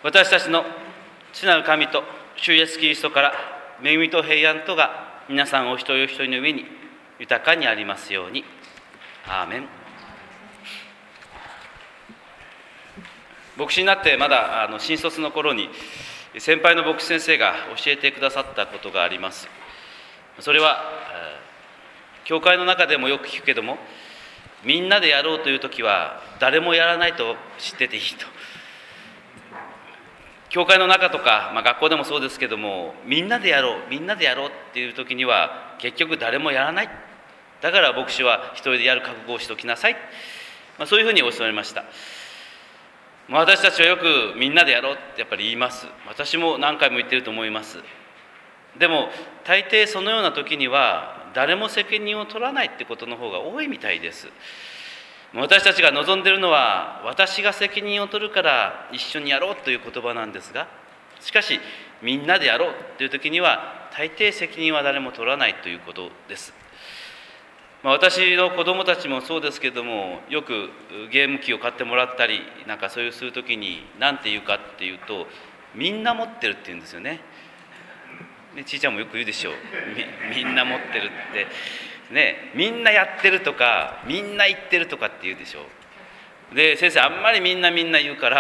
私たちの父なる神と主イエスキリストから恵みと平安とが皆さんお一人お一人の上に豊かにありますように。アーメン。牧師になってまだ新卒の頃に先輩の牧師先生が教えてくださったことがあります。それは教会の中でもよく聞くけども、みんなでやろうという時は誰もやらないと知ってていいと。教会の中とか、学校でもそうですけども、みんなでやろうっていう時には結局誰もやらない。だから牧師は一人でやる覚悟をしておきなさい、そういうふうに教わりました。私たちはよくみんなでやろうってやっぱり言います。私も何回も言ってると思います。でも大抵そのような時には誰も責任を取らないってことの方が多いみたいです。私たちが望んでいるのは、私が責任を取るから一緒にやろうという言葉なんですが、しかしみんなでやろうという時には大抵責任は誰も取らないということです。私の子供たちもそうですけども、よくゲーム機を買ってもらったりそういうする時に何て言うかっていうと、みんな持ってるって言うんですよね。ちいちゃんもよく言うでしょう。みんな持ってるってね、みんなやってるとかみんな言ってるとかって言うでしょう。で、先生あんまりみんな言うから、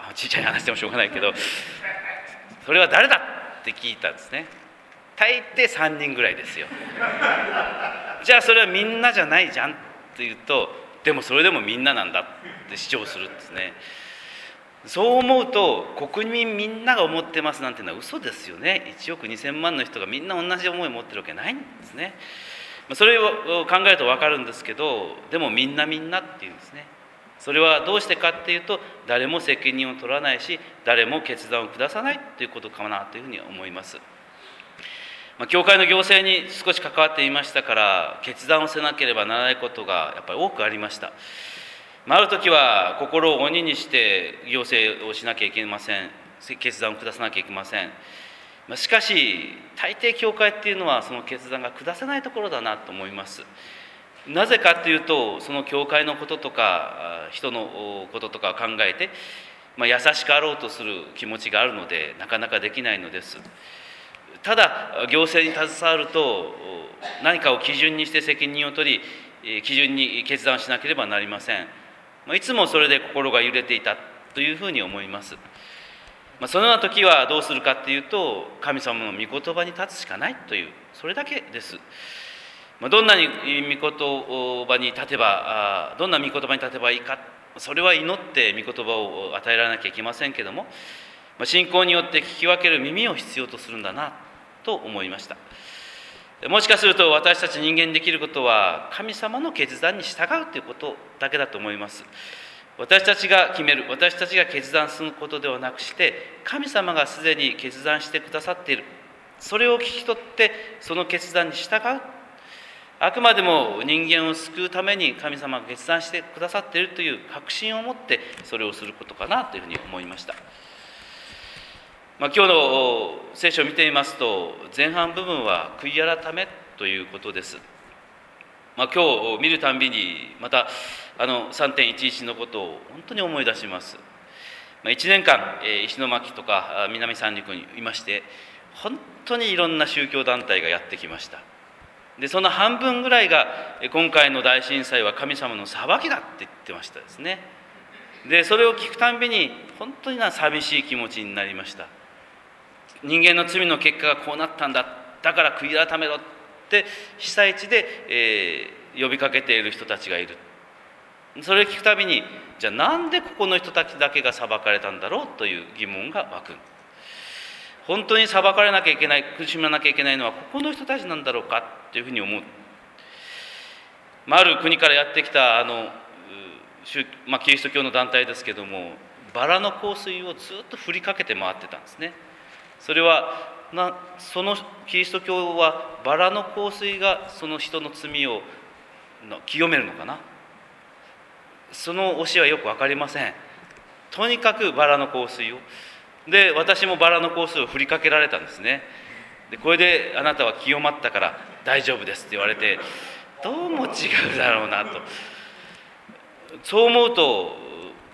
ちいちゃんに話してもしょうがないけど、それは誰だって聞いたんですね。大抵3人ぐらいですよ。じゃあそれはみんなじゃないじゃんって言うと、でもそれでもみんななんだって主張するんですね。そう思うと、国民みんなが思ってますなんていうのは嘘ですよね。1億2000万の人がみんな同じ思いを持ってるわけないんですね。それを考えると分かるんですけど、でもみんなっていうんですね。それはどうしてかっていうと、誰も責任を取らないし、誰も決断を下さないということかなというふうに思います。教会の行政に少し関わっていましたから、決断をせなければならないことがやっぱり多くありました。ある時は心を鬼にして行政をしなきゃいけません。決断を下さなきゃいけません。しかし大抵教会っていうのはその決断が下せないところだなと思います。なぜかというと、その教会のこととか人のこととかを考えて、優しくあろうとする気持ちがあるのでなかなかできないのです。ただ行政に携わると、何かを基準にして責任を取り、基準に決断しなければなりません。いつもそれで心が揺れていたというふうに思います。そのような時はどうするかっていうと、神様の御言葉に立つしかないという、それだけです。どんなに御言葉に立てば、どんな御言葉に立てばいいか、それは祈って御言葉を与えられなきゃいけませんけども、信仰によって聞き分ける耳を必要とするんだなと思いました。もしかすると私たち人間にできることは、神様の決断に従うということだけだと思います。私たちが決める、私たちが決断することではなくして、神様がすでに決断してくださっている。それを聞き取ってその決断に従う。あくまでも人間を救うために神様が決断してくださっているという確信を持ってそれをすることかなというふうに思いました。今日の聖書を見てみますと、前半部分は悔い改めということです。今日見るたんびにまた3.11 のことを本当に思い出します。1年間石巻とか南三陸にいまして、本当にいろんな宗教団体がやってきました。でその半分ぐらいが、今回の大震災は神様の裁きだって言ってましたですね。でそれを聞くたんびに本当に寂しい気持ちになりました。人間の罪の結果がこうなったんだ、だから悔い改めろって被災地で、呼びかけている人たちがいる。それを聞くたびに、じゃあなんでここの人たちだけが裁かれたんだろうという疑問が湧く。本当に裁かれなきゃいけない、苦しめなきゃいけないのはここの人たちなんだろうかというふうに思う。ある国からやってきたキリスト教の団体ですけども、バラの香水をずっと振りかけて回ってたんですね。それはそのキリスト教はバラの香水がその人の罪を清めるのかな。その教えはよく分かりません。とにかくバラの香水を。で私もバラの香水を振りかけられたんですね。でこれであなたは清まったから大丈夫ですって言われて、どうも違うだろうなと。そう思うと、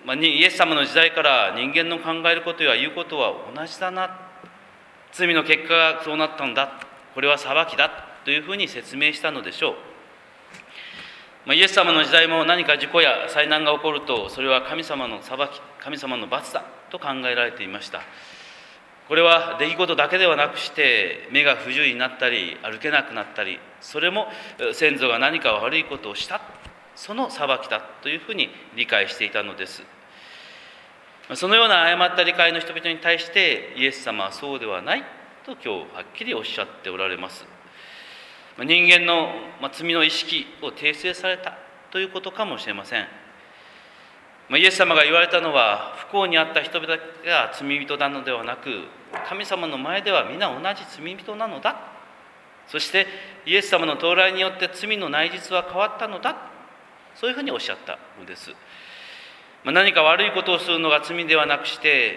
イエス様の時代から人間の考えることや言うことは同じだな、罪の結果がそうなったんだ、これは裁きだというふうに説明したのでしょう。イエス様の時代も何か事故や災難が起こると、それは神様の裁き、神様の罰だと考えられていました。これは出来事だけではなくして、目が不自由になったり歩けなくなったり、それも先祖が何か悪いことをした、その裁きだというふうに理解していたのです。そのような誤った理解の人々に対してイエス様はそうではないと今日はっきりおっしゃっておられます。人間の罪の意識を訂正されたということかもしれません。イエス様が言われたのは、不幸にあった人々が罪人なのではなく、神様の前では皆同じ罪人なのだ。そしてイエス様の到来によって罪の内実は変わったのだ。そういうふうにおっしゃったのです。何か悪いことをするのが罪ではなくして、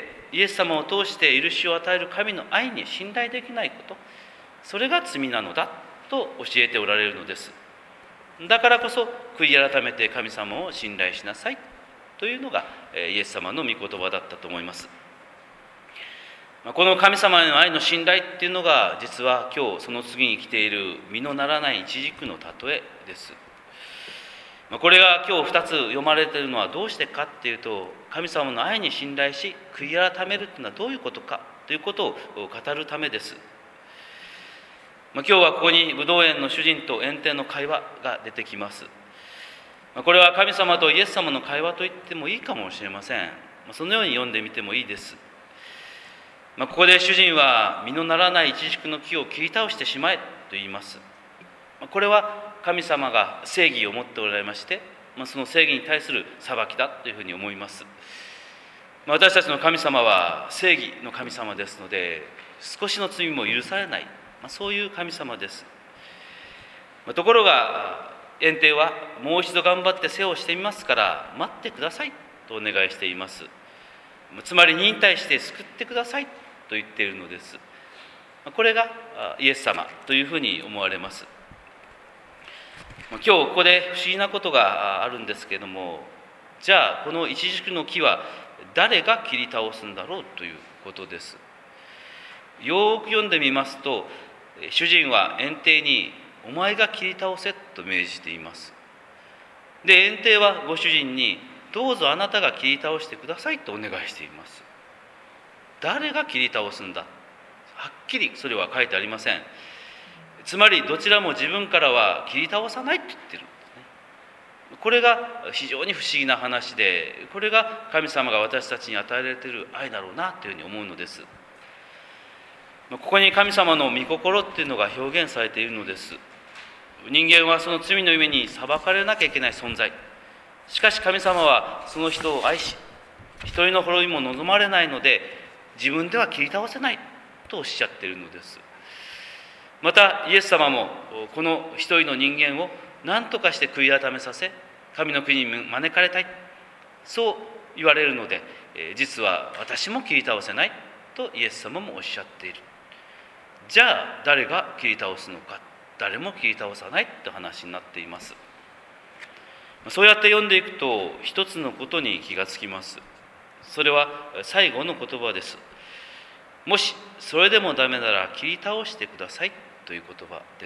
イエス様を通して許しを与える神の愛に信頼できないこと、それが罪なのだと教えておられるのです。だからこそ悔い改めて神様を信頼しなさいというのがイエス様の御言葉だったと思います。この神様への愛の信頼っていうのが、実は今日その次に来ている実のならないイチジクの例えです。これが今日2つ読まれているのはどうしてかっていうと、神様の愛に信頼し悔い改めるというのはどういうことかということを語るためです。今日はここにブドウ園の主人と園庭の会話が出てきます。これは神様とイエス様の会話と言ってもいいかもしれません。そのように読んでみてもいいです。ここで主人は実のならないイチジクの木を切り倒してしまえと言います。これは神様が正義を持っておられまして、その正義に対する裁きだというふうに思います。私たちの神様は正義の神様ですので、少しの罪も許されない、そういう神様です。ところが園庭はもう一度頑張って世話をしてみますから待ってくださいとお願いしています。つまり忍耐して救ってくださいと言っているのです。これがイエス様というふうに思われます。今日ここで不思議なことがあるんですけれども、じゃあこのイチジクの木は誰が切り倒すんだろうということです。よく読んでみますと、主人は園庭にお前が切り倒せと命じています。で、園庭はご主人にどうぞあなたが切り倒してくださいとお願いしています。誰が切り倒すんだ、はっきりそれは書いてありません。つまりどちらも自分からは切り倒さないと言ってるんですね。これが非常に不思議な話で、これが神様が私たちに与えられている愛だろうなというふうに思うのです。ここに神様の御心っていうのが表現されているのです。人間はその罪のゆえに裁かれなきゃいけない存在。しかし神様はその人を愛し、一人の滅びも望まれないので、自分では切り倒せないとおっしゃっているのです。またイエス様もこの一人の人間を何とかして悔い改めさせ、神の国に招かれたい、そう言われるので、実は私も切り倒せないとイエス様もおっしゃっている。じゃあ誰が切り倒すのか。誰も切り倒さないという話になっています。そうやって読んでいくと一つのことに気がつきます。それは最後の言葉です。もしそれでもダメなら切り倒してくださいという言葉です。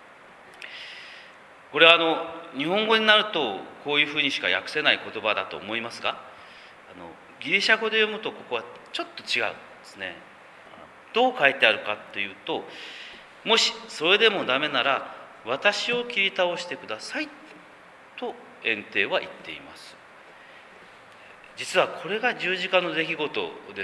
これは日本語になるとこういうふうにしか訳せない言葉だと思いますが、ギリシャ語で読むとここはちょっと違うんですね。どう書いてあるかというと、もしそれでもダメなら私を切り倒してくださいと園庭は言っています。実はこれが十字架の出来事です。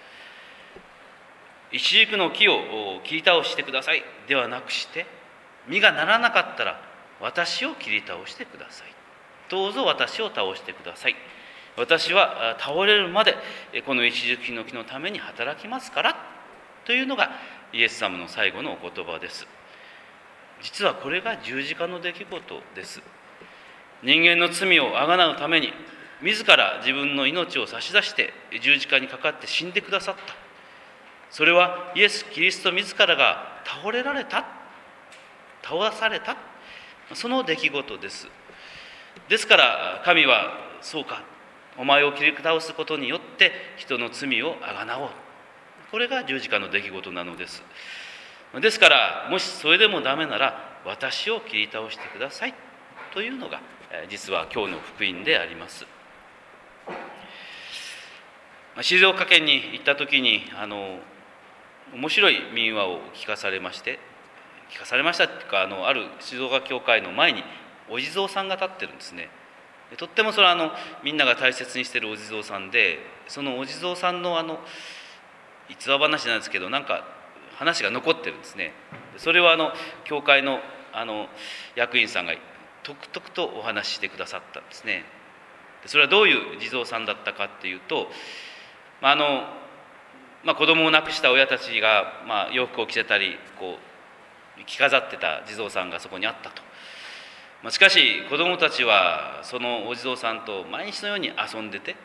イチジクの木を切り倒してくださいではなくして、実がならなかったら私を切り倒してください。どうぞ私を倒してください。私は倒れるまでこのイチジクの木のために働きますからというのがイエス様の最後のお言葉です。実はこれが十字架の出来事です。人間の罪をあがなうために自ら自分の命を差し出して十字架にかかって死んでくださった。それはイエス・キリスト自らが倒された、その出来事です。ですから神はそうか、 お前を切り倒すことによって人の罪をあがなおう。これが十字架の出来事なのです。ですからもしそれでもダメなら私を切り倒してくださいというのが実は今日の福音であります。静岡県に行った時に面白い民話を聞かされましたっていうかある静岡教会の前にお地蔵さんが立ってるんですね。とってもそれはみんなが大切にしているお地蔵さんで、そのお地蔵さんの逸話話なんですけど、なんか話が残ってるんですね。それは教会の役員さんがとくとくとお話ししてくださったんですね。それはどういう地蔵さんだったかっていうと、子供を亡くした親たちが、洋服を着せたり着飾ってた地蔵さんがそこにあったと。しかし子供たちはそのお地蔵さんと毎日のように遊んでて、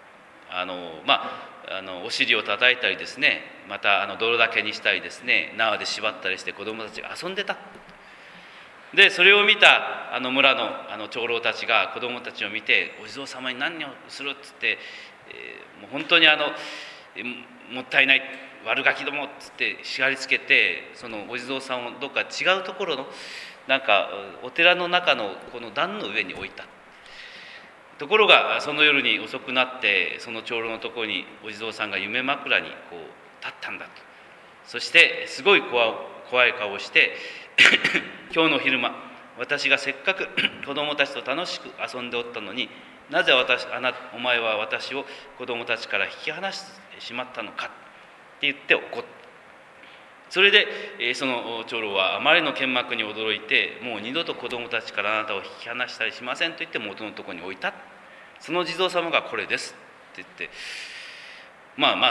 お尻を叩いたりですね、また泥だけにしたりですね、縄で縛ったりして子供たちが遊んでた。でそれを見た村の長老たちが子供たちを見て、お地蔵様に何をするっつって、もう本当にもったいない悪ガキどもっつって叱りつけて、そのお地蔵さんをどっか違うところのなんかお寺の中のこの段の上に置いた。ところがその夜に遅くなって、その長老のところにお地蔵さんが夢枕に立ったんだと。そしてすごい怖い顔をして今日の昼間私がせっかく子供たちと楽しく遊んでおったのに、なぜお前は私を子供たちから引き離してしまったのかって言って怒った。それでその長老はあまりの剣幕に驚いて、もう二度と子供たちからあなたを引き離したりしませんと言って元のところに置いた。その地蔵様がこれですって言って、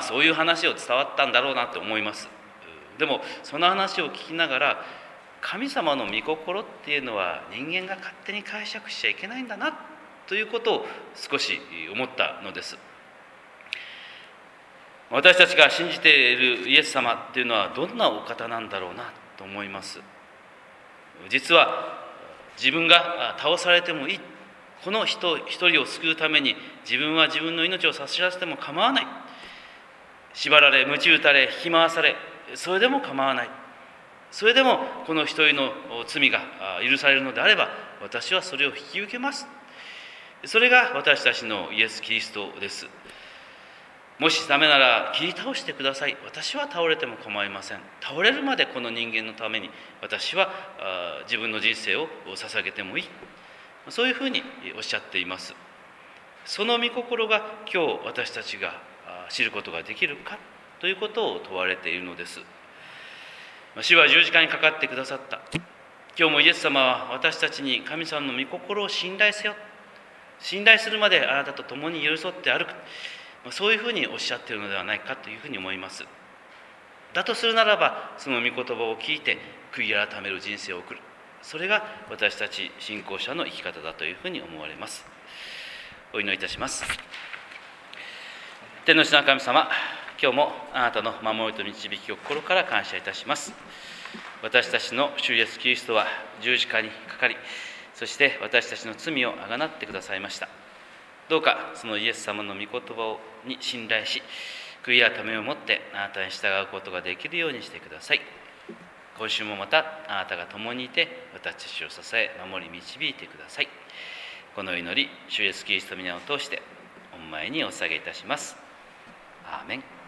そういう話を伝わったんだろうなと思います。でもその話を聞きながら、神様の御心っていうのは人間が勝手に解釈しちゃいけないんだなということを少し思ったのです。私たちが信じているイエス様っていうのはどんなお方なんだろうなと思います。実は自分が倒されてもいい、この人一人を救うために自分は自分の命を差し出しても構わない、縛られ鞭打たれ引き回され、それでも構わない、それでもこの一人の罪が許されるのであれば私はそれを引き受けます。それが私たちのイエス・キリストです。もしダメなら切り倒してください、私は倒れても構いません、倒れるまでこの人間のために私は自分の人生を捧げてもいい、そういうふうにおっしゃっています。その御心が今日私たちが知ることができるかということを問われているのです。主は十字架にかかってくださった。今日もイエス様は私たちに神様の御心を信頼せよ、信頼するまであなたと共に寄り添って歩く、そういうふうにおっしゃっているのではないかというふうに思います。だとするならばその御言葉を聞いて悔い改める人生を送る、それが私たち信仰者の生き方だというふうに思われます。お祈りいたします。天の父なる神様、今日もあなたの守りと導きを心から感謝いたします。私たちの主イエスキリストは十字架にかかり、そして私たちの罪をあがなってくださいました。どうかそのイエス様の御言葉に信頼し、悔い改めをもってあなたに従うことができるようにしてください。今週もまたあなたが共にいて私たちを支え守り導いてください。この祈り主イエスキリストの皆を通して御前にお捧げいたします。アーメン。